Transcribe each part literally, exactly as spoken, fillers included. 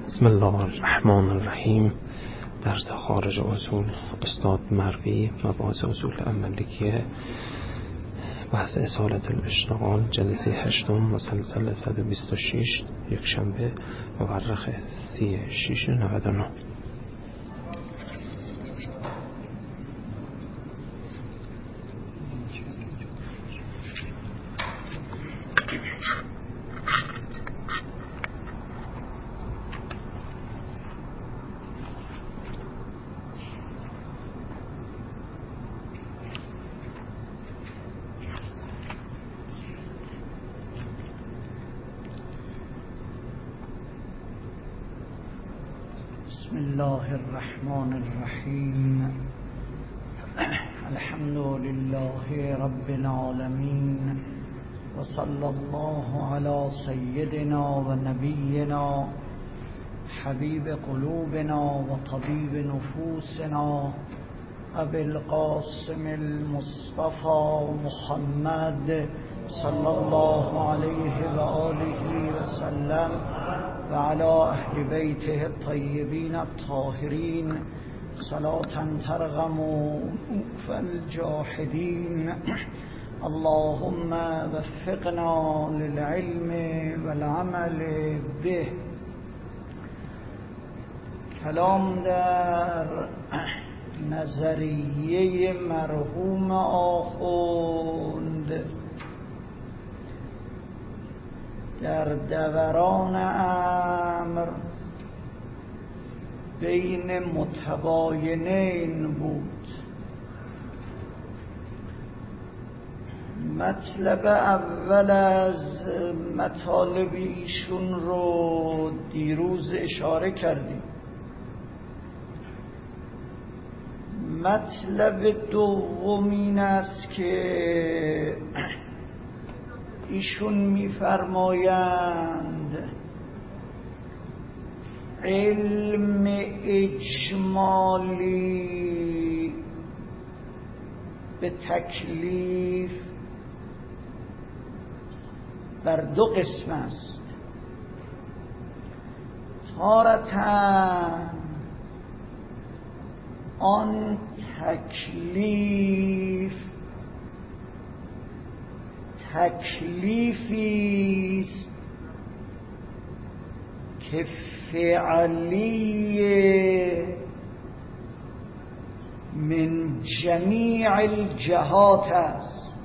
بسم الله الرحمن الرحیم. درس خارج اصول استاد مروی، مباحث اصول عملیه، بحث اصالت الاشتغال، جلسه هشتم، مسلسل صد و بیست و شش، یک شنبه، مورخ سی شش نود و نه. بسم الله الرحمن الرحیم. الحمد لله رب العالمین و صلی الله علی سیدنا و نبینا حبیب قلوبنا و طبیب نفوسنا ابی القاسم المصطفى محمد صلی الله علیه و آله و سلم و علی اهل بیته الطیبین الطاهرین صلاة ترغم انوف الجاحدین. اللهم وفقنا للعلم والعمل به. کلام در نظریه مرحوم آخوند در دوران امر بین متباینین بود. مطلب اول از مطالب ایشون رو دیروز اشاره کردیم. مطلب دومین است که ایشون می‌فرمایند علم اجمالی به تکلیف بر دو قسم است. تارةً آن تکلیف تکلیفی است که فعلی من جمیع الجهات است،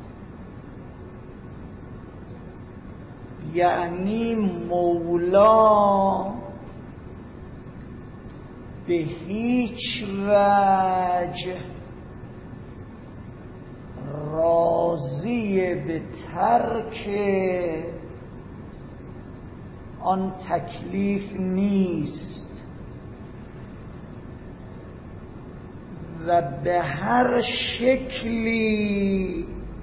یعنی مولا به هیچ وجه راضی به ترک آن تکلیف نیست و به هر شکلی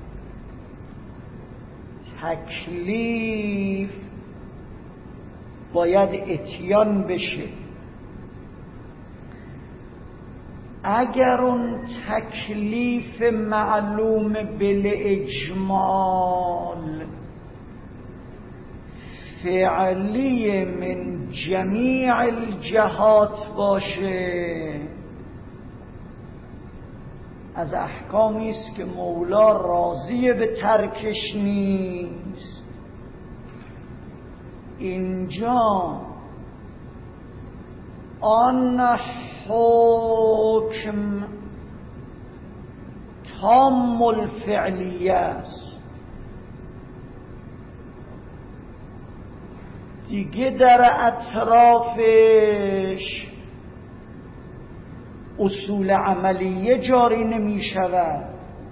تکلیف باید اتیان بشه. اگر اون تکلیف معلوم بالاجمال فعلی من جمیع الجهات باشه، از احکامی است که مولا راضی به ترکش نیست، اینجا آن حکم تام الفعلیه است، دیگه در اطرافش اصول عملیه جاری نمی شود،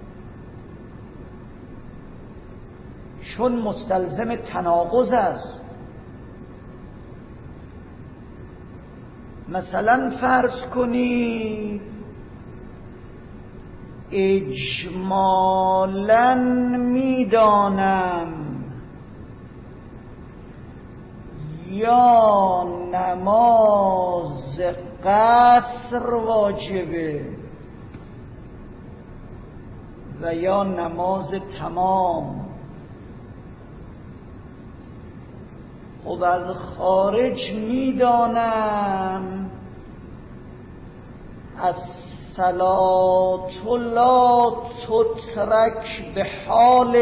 چون مستلزم تناقض است. مثلا فرض کنید اجمالاً میدانم یا نماز قصر واجبه و یا نماز تمام. خب از خارج میدانم از صلات لا تترک به حال،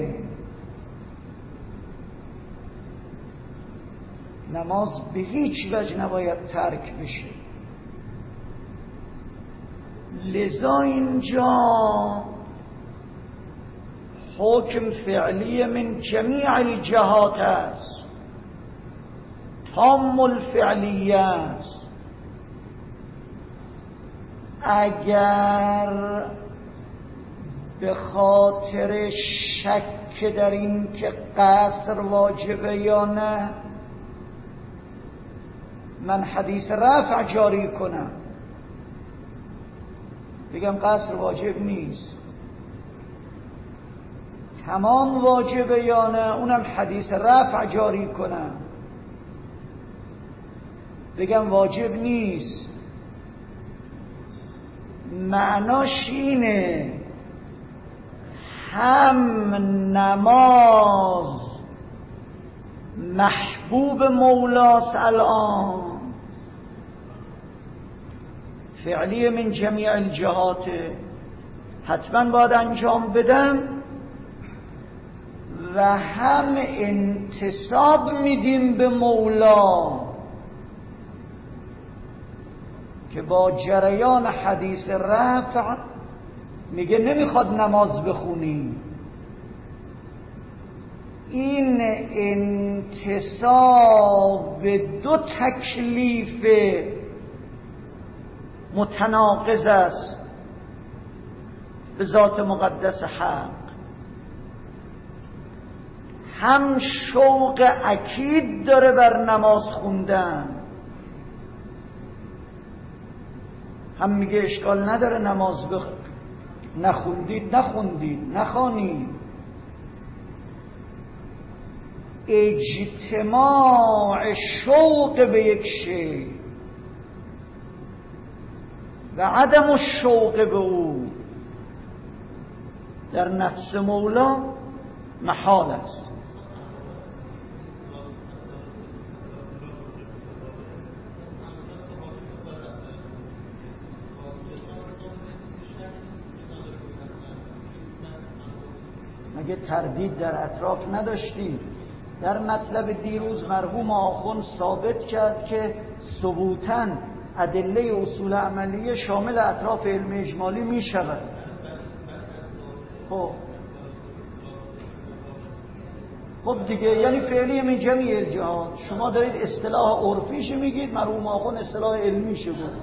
نماز به هیچ وجه نباید ترک بشه. لذا اینجا حکم فعلی من جمیع الجهات است، تام الفعلیه است. اگر به خاطر شک در این که قصر واجبه یا نه من حدیث رفع جاری کنم، بگم قصر واجب نیست، تمام واجبه یا نه اونم حدیث رفع جاری کنم، بگم واجب نیست، معناش اینه هم نماز محبوب مولاست الان، فعلی من جمیع الجهات حتما باید انجام بدم، و هم انتساب میدیم به مولا که با جریان حدیث رفع میگه نمیخواد نماز بخونی. این انتساب به دو تکلیف متناقض است به ذات مقدس حق، هم شوق اکید داره بر نماز خوندن، هم میگه اشکال نداره نماز بخ... نخوندید نخوندید نخوانید. اجتماع شوق به یک شی و عدم الشوق به او در نفس مولا محال است. مگه تردید در اطراف نداشتیم؟ در مطلب دیروز مرحوم آخوند ثابت کرد که ثبوتاً ادله اصول عملیه شامل اطراف علم اجمالی می شود. خب خب دیگه یعنی فعلی من جمیع الجهات. شما دارید اصطلاح عرفیش میگید، مرحوم آخوند اصطلاح علمیش بود.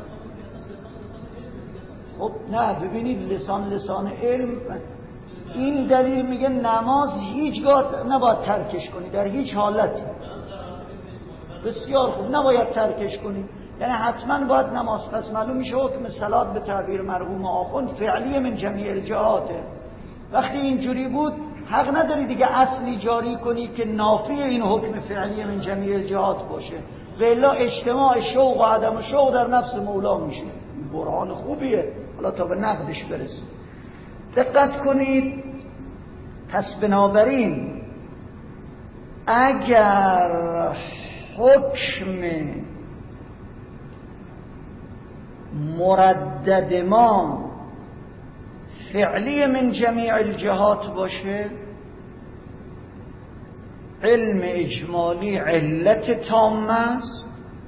خب نه، ببینید لسان لسان علم. این دلیل میگه نماز هیچگاه نباید ترکش کنی، در هیچ حالتی. بسیار خوب، نباید ترکش کنی، یعنی حتما باید نماز. پس معلوم میشه حکم صلات به تعبیر مرحوم آخوند فعلی من جمیع الجهاته. وقتی اینجوری بود حق نداری دیگه اصلی جاری کنی که نافی این حکم فعلی من جمیع الجهات باشه، و الا اجتماع شوق و عدم شوق در نفس مولا میشه. برهان خوبیه، حالا تا به نقدش برسیم. دقت کنید. پس بنابراین اگر حکم مردد ما فعلی من جمیع الجهات باشه، علم اجمالی علت تامه است،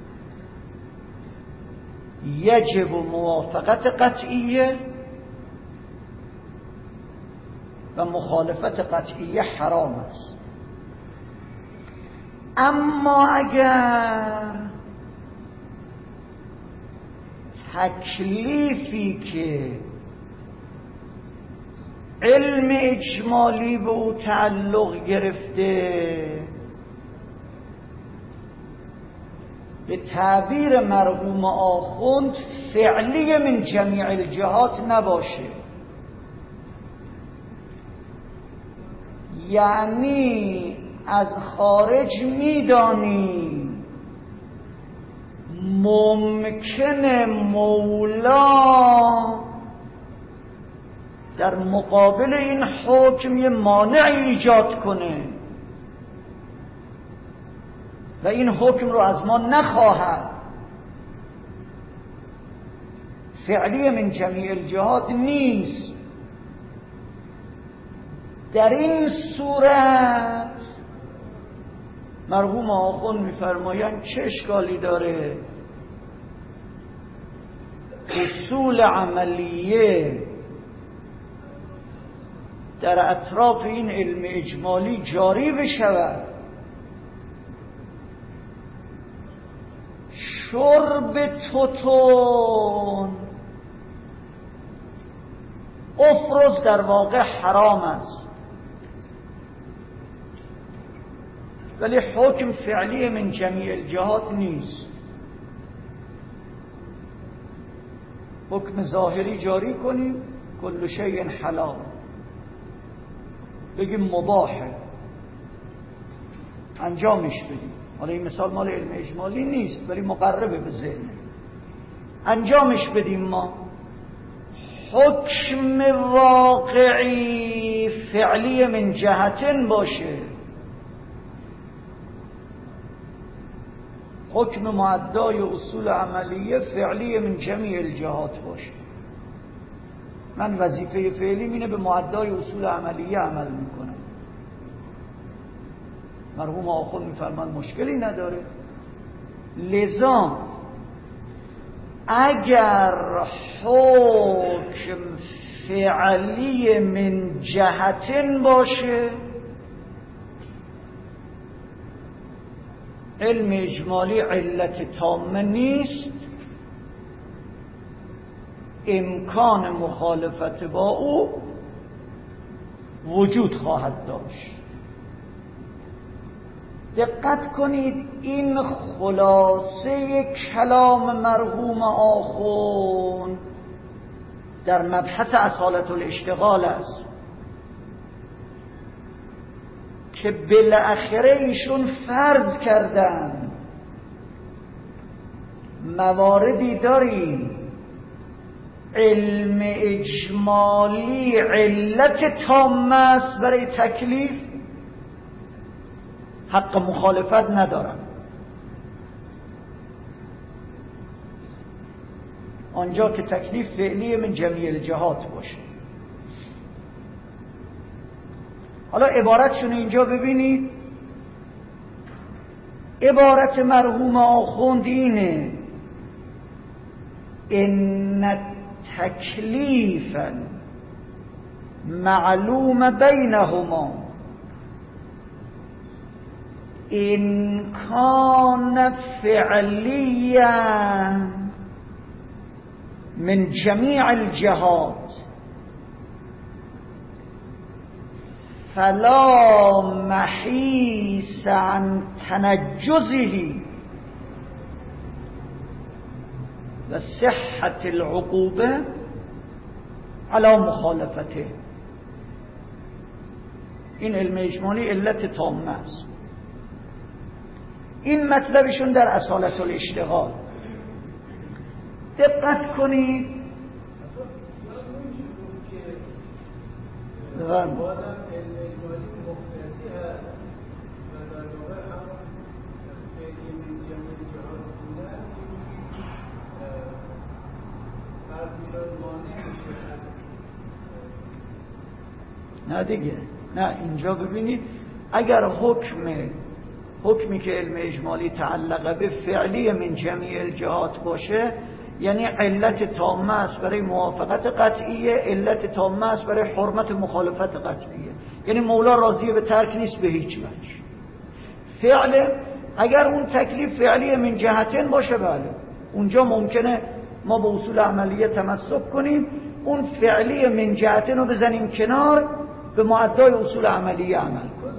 یجب موافقت قطعیه و مخالفت قطعیه حرام است. اما اگر تکلیفی که علم اجمالی به او تعلق گرفته به تعبیر مرحوم آخوند فعلی من جمیع الجهات نباشه، یعنی از خارج میدانی ممکن مولا در مقابل این حکم یه مانع ایجاد کنه، و این حکم رو از ما نخواهد. فعلی من جمیع الجهات نیست. در این صورت مرحوم آخوند میفرمایند چه اشکالی داره اصول عملیه در اطراف این علم اجمالی جاری بشود. شرب توتون افرز در واقع حرام است، ولی حکم فعلی من جمیع الجهات نیست. حکم ظاهری جاری کنیم کل شیء حلال، بگیم مباحه، انجامش بدیم. حالا این مثال مال علم اجمالی نیست ولی مقربه به ذهن. انجامش بدیم. ما حکم واقعی فعلی من جهتن باشه، حکم معدای اصول عملیه فعلی من جمیع الجهات باشه. من وظیفه فعلی اینه به معدای اصول عملیه عمل میکنم. مرحوم آخوند میفرمان مشکلی نداره. لذا اگر حکم فعلی من جهتن باشه، علم اجمالی علت تامه نیست، امکان مخالفت با او وجود خواهد داشت. دقت کنید، این خلاصه کلام مرحوم آخوند در مبحث اصالت الاشتغال است که بالاخره ایشون فرض کردن مواردی داریم علم اجمالی علت تامه است برای تکلیف، حق مخالفت ندارن. آنجا که تکلیف فعلی من جمیع الجهات باشه. حالا عبارتشون اینجا ببینید. عبارت مرحوم آخوند اینه: ان تکلیفا معلوم بینهما ان کان فعلیا من جمیع الجهات فلا محیص عن تنجزه و صحت العقوبه علی مخالفته. این علم اجمالی علت تامه است. این مطلبشون در اصالت الاشتغال. دقت کنید. بفرمایید. نه دیگه، نه اینجا ببینید، اگر حکم حکمی که علم اجمالی تعلق به فعلی من جمیع الجهات باشه، یعنی علت تامه است برای موافقت قطعیه، علت تامه است برای حرمت مخالفت قطعیه. یعنی مولا راضی به ترک نیست به هیچ وجه. فعل اگر اون تکلیف فعلی من جهتن باشه، بله اونجا ممکنه ما به اصول عملیه تمسک کنیم، اون فعلی من جهتن رو بزنیم کنار، به معدای اصول عملیه عمل کنیم.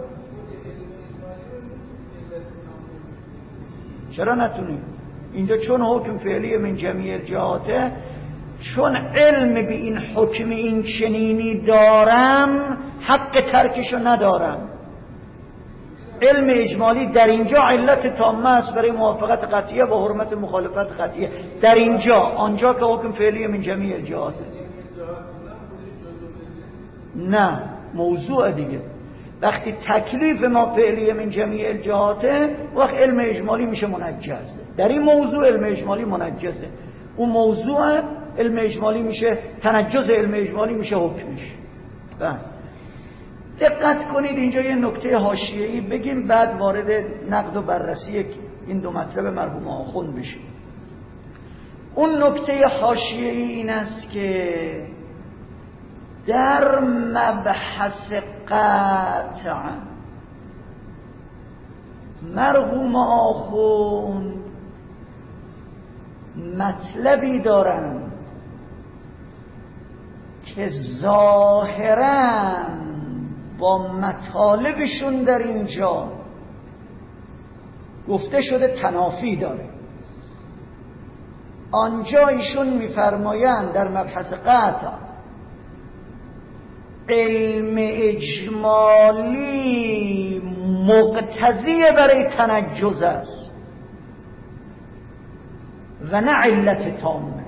چرا نتونیم؟ اینجا چون حکم فعلی من جمیع الجهاته، چون علم به این حکم این چنینی دارم، حق ترکشو ندارم. علم اجمالی در اینجا علت تامه است برای موافقت قطعیه با حرمت مخالفت قطعیه. در اینجا، آنجا که حکم فعلی من جمیع الجهاته نه، موضوع دیگه. وقتی تکلیف ما فعلیه من جمیع الجهاته، وقت علم اجمالی میشه منجز. در این موضوع علم اجمالی منجزه، اون موضوع علم اجمالی میشه تنجز، علم اجمالی میشه حکمش. بله دقت کنید اینجا یه نکته حاشیه‌ای بگیم، بعد وارد نقد و بررسی این دو مطلب مرحوم آخوند بشیم. اون نکته حاشیه‌ای این است که در مبحث قطع مرحوم آخوند مطلبی دارند که ظاهراً با مطالبشون در اینجا گفته شده تنافی داره. آنجا ایشون میفرمایند در مبحث قطع علم اجمالی مقتضی برای تنجز است و نه علت تامه.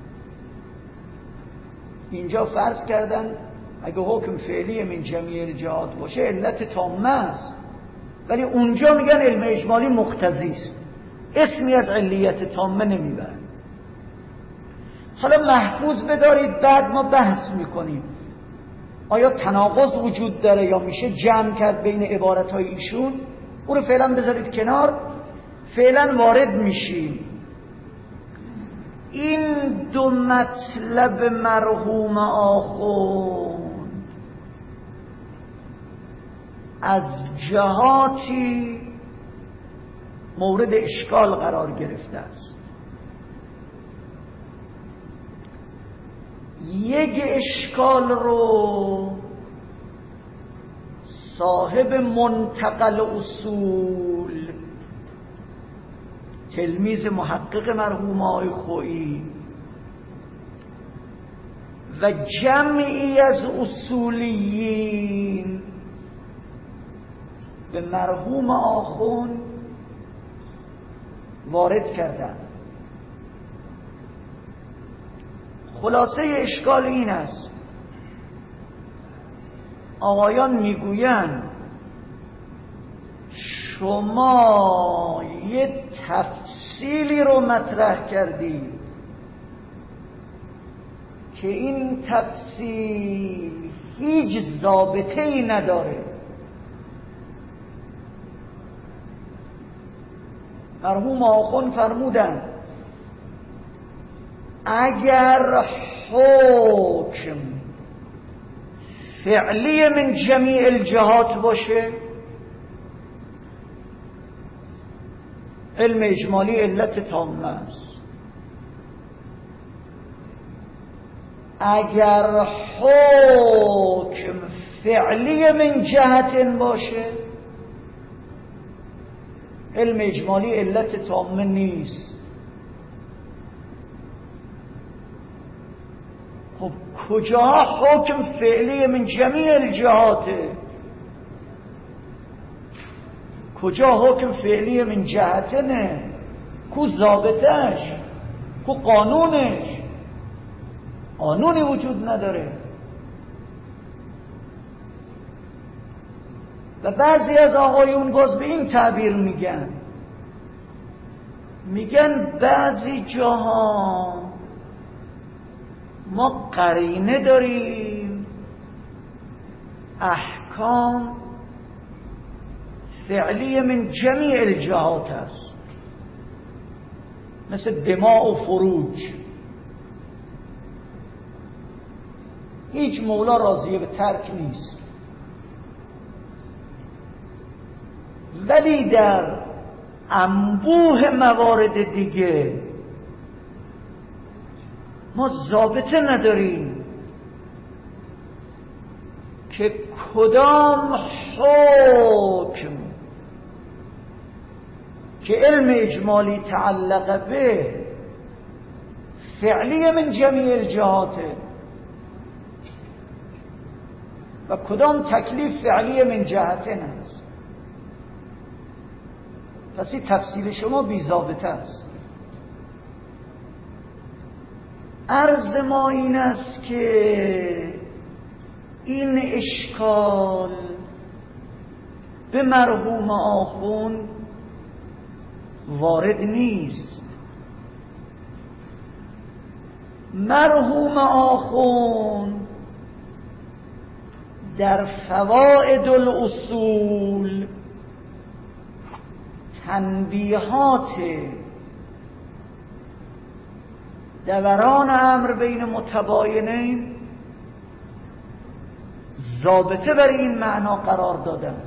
اینجا فرض کردن اگه حکم فعلی من جمیع الجهات باشه علت تامه است، ولی اونجا میگن علم اجمالی مقتضی است، اسمی از علیت تامه نمیبرن. حالا محفوظ بدارید، بعد ما بحث میکنیم آیا تناقض وجود داره یا میشه جمع کرد بین عبارتهای ایشون. او رو فعلا بذارید کنار، فعلا وارد میشیم. این دو مطلب مرحوم آخوند از جهاتی مورد اشکال قرار گرفته است. یک اشکال رو صاحب منتقل اصول تلمیذ محقق مرحوم آقای خویی و جمعی از اصولیین به مرحوم آخوند وارد کردند. خلاصه اشکال این است، آقایان میگویند شما یه تفصیلی رو مطرح کردید که این تفصیل هیچ ضابطه‌ای نداره. مرحوم آخوند فرمودند اگر حکم فعلی من جمیع الجهات باشه علم اجمالی علت تامه است. اگر حکم فعلی من جهت باشه علم اجمالی علت تامه نیست. خب کجا حکم فعلی من جمیع الجهاته؟ کجا حکم فعلی من جهته؟ نه کو ضابطش، کو قانونش؟ قانونی وجود نداره. و بعضی از آقایون باز به این تعبیر میگن میگن بعضی جاها ما قرینه داریم احکام فعلی من جمیع الجهات است، مثل دماء و فروج. هیچ مولا راضیه به ترک نیست، ولی در انبوه موارد دیگه ما ضابطه نداریم که کدام حکم که علم اجمالی تعلق به فعلی من جمیع الجهاته و کدام تکلیف فعلی من جهته نیست. پس این تفصیل شما بی ضابطه است. عرض ما این است که این اشکال به مرحوم آخوند وارد نیست. مرحوم آخوند در فوائد الاصول تنبیهات دوران امر بین متباینین ضابطه بر این معنا قرار دادن.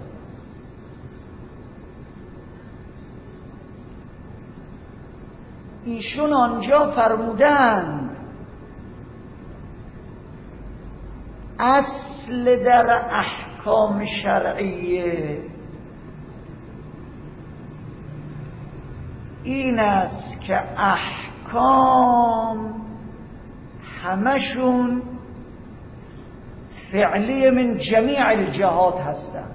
ایشون آنجا فرمودند اصل در احکام شرعیه این است که احکام همشون فعلی من جمیع الجهات هستند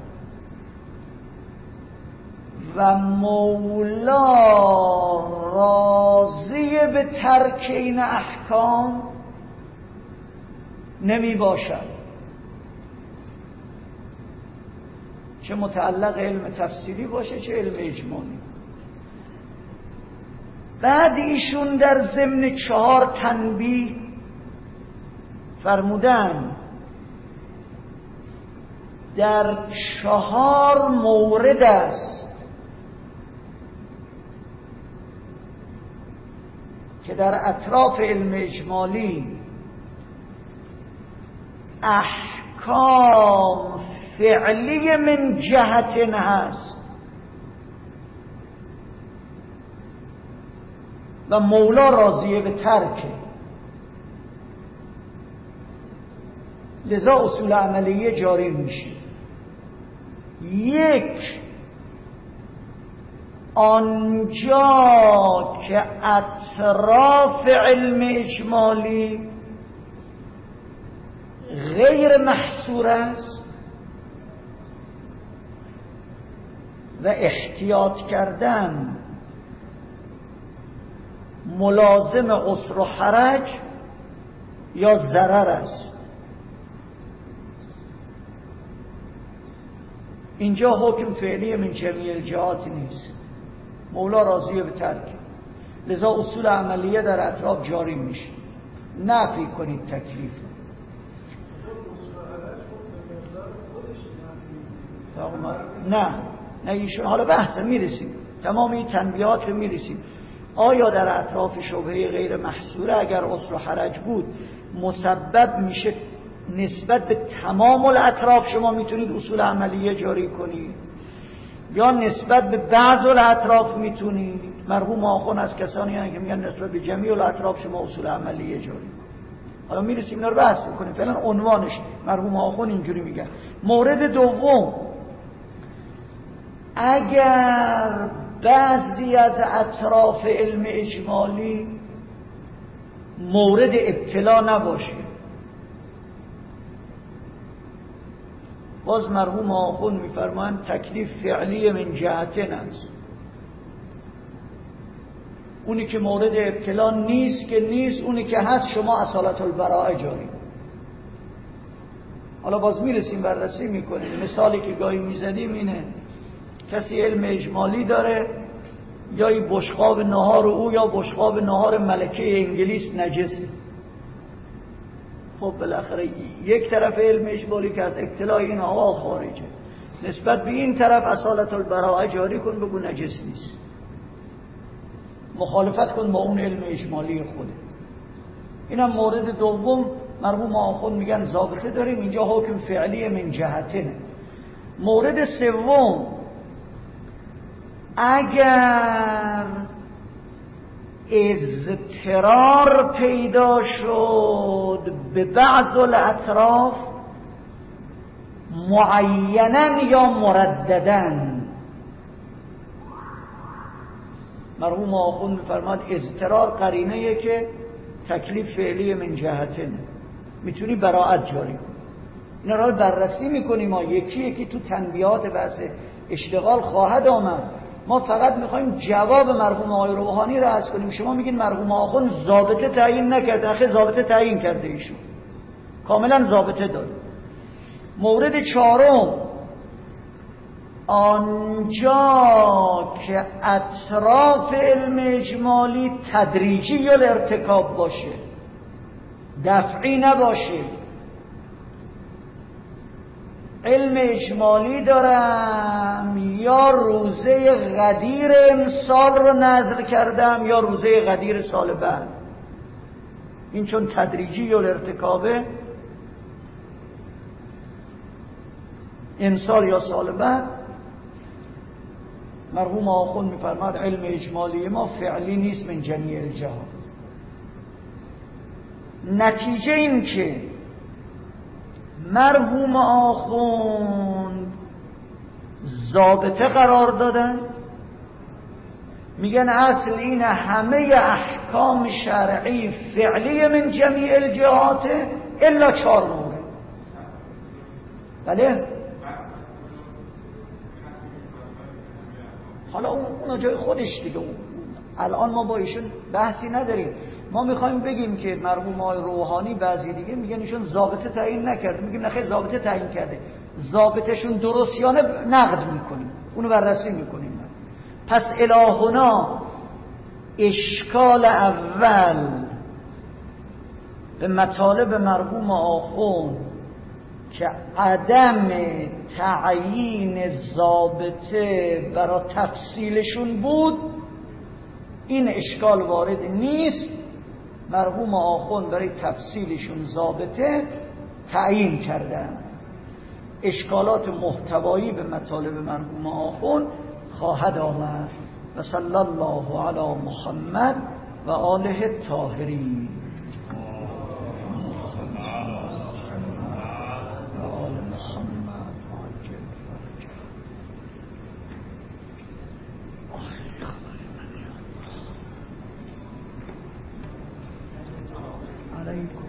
و مولا راضی به ترک این احکام نمی باشد، چه متعلق علم تفسیری باشه چه علم اجمالی. بعد ایشون در ضمن چهار تنبیه فرمودن در چهار مورد است که در اطراف علم اجمالی احکام فعلی من جهت هست و مولا راضیه به ترکه، لذا اصول عملیه جاری میشه. یک، آنجا که اطراف علم اجمالی غیر محصور است و احتیاط کردن ملازم عسر و حرج یا ضرر است. اینجا حکم فعلی من جمیع الجهات نیست، مولا راضیه به ترک، لذا اصول عملیه در اطراف جاری میشه. نفی کنید تکلیف. نه نه ایشون حالا بحث میرسیم، تمام این تنبیهات رو میرسیم. آیا در اطراف شبهه غیر محصوره اگر عسر و حرج بود مسبب میشه نسبت به تمام الاطراف شما میتونید اصول عملیه جاری کنید یا نسبت به بعض الاطراف میتونید؟ مرحوم آخوند از کسانی هستند که میگن نسبت به جمیع الاطراف شما اصول عملیه جاری کنید. حالا میرسیم اینا رو بحث میکنیم. فعلا عنوانش مرحوم آخوند اینجوری میگن. مورد دوم، اگر بعضی از اطراف علم اجمالی مورد ابتلا نباشه، باز مرحوم آخوند میفرمایند تکلیف فعلی من جهتین است. اونی که مورد ابتلا نیست که نیست، اونی که هست شما اصالت البراءه جاری. حالا باز میرسیم بررسی میکنیم. مثالی که گاهی میزدیم اینه، کسی علم اجمالی داره، یا ای بشقاب نهار او یا بشقاب نهار ملکه انگلیس نجسه. خب بالاخره یک طرف علم اجمالی که از ابتلاع این آقا خارجه، نسبت به این طرف اصالت البراءه جاری کن، بگو نجس نیست، مخالفت کن با اون علم اجمالی خوده. اینم مورد دوم. مرحوم آخوند میگن ضابطه داریم اینجا، حکم فعلی من جهتینه. مورد سوم، اگر اضطرار پیدا شد به بعض الاطراف معینا یا مرددن، مرحوم آخوند میفرماد اضطرار قرینه که تکلیف فعلی من جهتینه، میتونی براءت جاری کنی. اینا را بررسی میکنیم، ما یکی یکی تو تنبیهات بحث اشتغال خواهد آمد. ما فقط میخوایم جواب مرحوم آقای روحانی را عرض کنیم. شما میگین مرحوم آخوند ضابطه تعیین نکرده، آخه ضابطه تعیین کرده، ایشون کاملا ضابطه داد. مورد چهارم، آنجا که اطراف علم اجمالی تدریجی الارتکاب باشه، دفعی نباشه. علم اجمالی دارم یا روزه غدیر امسال رو نظر کردم یا روزه غدیر سال بعد، این چون تدریجی الارتکابه، امسال یا سال بعد. مرحوم آخوند می‌فرماد علم اجمالی ما فعلی نیست من جمیع الجهات. نتیجه این که مرحوم آخوند ضابطه قرار دادن، میگن اصل این همه احکام شرعی فعلی من جمیع الجهات الا چهار مورد. بله حالا اون جای خودش دیگه، الان ما با ایشون بحثی نداریم. ما میخوایم بگیم که مرحوم آقای روحانی بعضی دیگه میگن ایشون ضابطه تعیین نکرده، میگیم نه خیر ضابطه تعیین کرده، ضابطهشون درست یا نه نقد میکنیم، اونو بررسی میکنیم. پس الهنا اشکال اول به مطالب مرحوم آخوند که عدم تعیین ضابطه برای تفصیلشون بود، این اشکال وارد نیست. مرحوم آخوند برای تفصیلشون ضابطه تعیین کردن. اشکالات محتوایی به مطالب مرحوم آخوند خواهد آمد. و صلی الله علی محمد و آله الطاهرین. عليكم